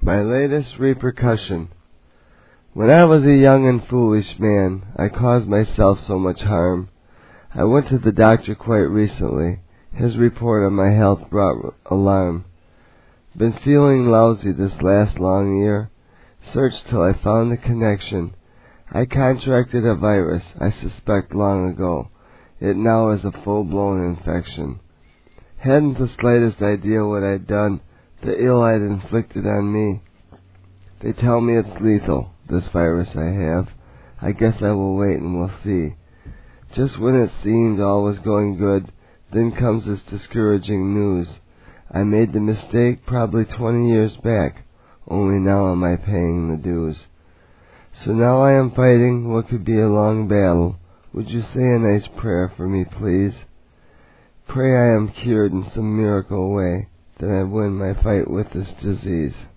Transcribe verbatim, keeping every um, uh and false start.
My latest repercussion. When I was a young and foolish man, I caused myself so much harm. I went to the doctor quite recently. His report on my health brought alarm. Been feeling lousy this last long year. Searched till I found the connection. I contracted a virus I suspect long ago. It now is a full-blown infection. Hadn't the slightest idea what I'd done, the ill I'd inflicted on me. They tell me it's lethal, this virus I have. I guess I will wait and we'll see. Just when it seemed all was going good, then comes this discouraging news. I made the mistake probably twenty years back, only now am I paying the dues. So now I am fighting what could be a long battle. Would you say a nice prayer for me, please? Pray I am cured in some miracle way, that I win my fight with this disease.